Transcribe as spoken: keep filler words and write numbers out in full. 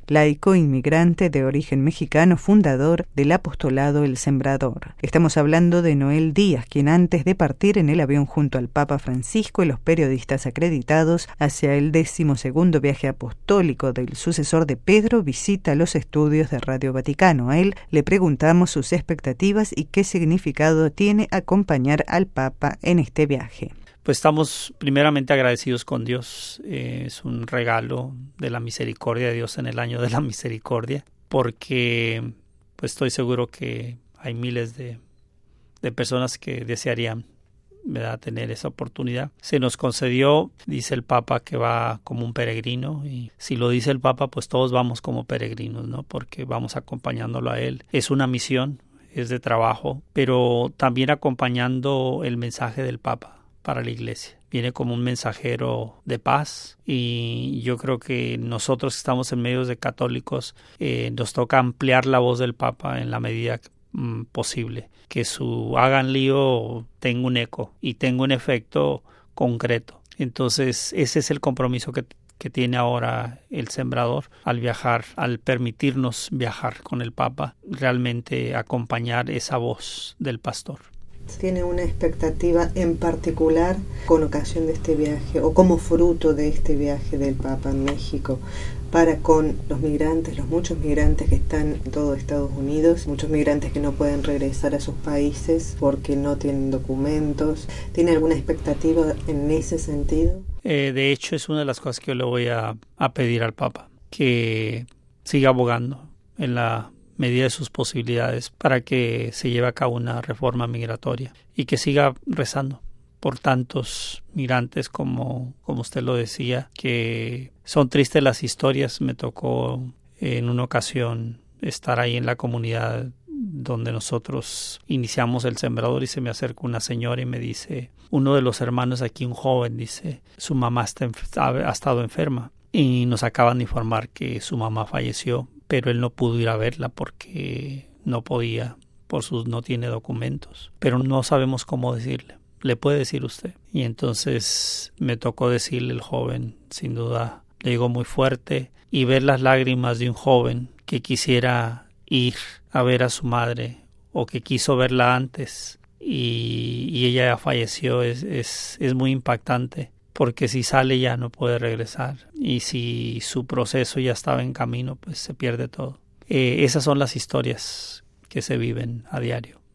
laico inmigrante de origen mexicano, fundador del apostolado El Sembrador. Estamos hablando de Noel Díaz, quien antes de partir en el avión junto al Papa Francisco y los periodistas acreditados hacia el decimosegundo viaje apostólico del sucesor de Pedro, visita los estudios de Radio Vaticano. A él le preguntamos sus expectativas y qué significado tiene acompañar al Papa en este viaje. Pues estamos primeramente agradecidos con Dios. Eh, es un regalo de la misericordia de Dios en el año de la misericordia, porque pues estoy seguro que hay miles de, de personas que desearían, ¿verdad?, tener esa oportunidad. Se nos concedió, dice el Papa, que va como un peregrino, y si lo dice el Papa, pues todos vamos como peregrinos, ¿no?, porque vamos acompañándolo a él. Es una misión, es de trabajo, pero también acompañando el mensaje del Papa para la Iglesia. Viene como un mensajero de paz, y yo creo que nosotros que estamos en medios de católicos eh, nos toca ampliar la voz del Papa en la medida mm, posible, que su hagan lío tenga un eco y tenga un efecto concreto. Entonces ese es el compromiso que que tiene ahora el Sembrador al viajar, al permitirnos viajar con el Papa, realmente acompañar esa voz del pastor. ¿Tiene una expectativa en particular con ocasión de este viaje o como fruto de este viaje del Papa en México para con los migrantes, los muchos migrantes que están en todo Estados Unidos, muchos migrantes que no pueden regresar a sus países porque no tienen documentos? ¿Tiene alguna expectativa en ese sentido? Eh, de hecho, es una de las cosas que yo le voy a, a pedir al Papa, que siga abogando en la medida de sus posibilidades para que se lleve a cabo una reforma migratoria y que siga rezando por tantos migrantes como, como usted lo decía, que son tristes las historias. Me tocó en una ocasión estar ahí en la comunidad donde nosotros iniciamos el Sembrador y se me acerca una señora y me dice, uno de los hermanos aquí, un joven, dice, su mamá está ha estado enferma y nos acaban de informar que su mamá falleció, pero él no pudo ir a verla porque no podía, por sus no tiene documentos, pero no sabemos cómo decirle. ¿Le puede decir usted? Y entonces me tocó decirle al joven, sin duda, le digo muy fuerte, y ver las lágrimas de un joven que quisiera ir a ver a su madre o que quiso verla antes y, y ella ya falleció, es, es, es muy impactante. Porque si sale ya no puede regresar, y si su proceso ya estaba en camino, pues se pierde todo. Eh, esas son las historias que se viven a diario.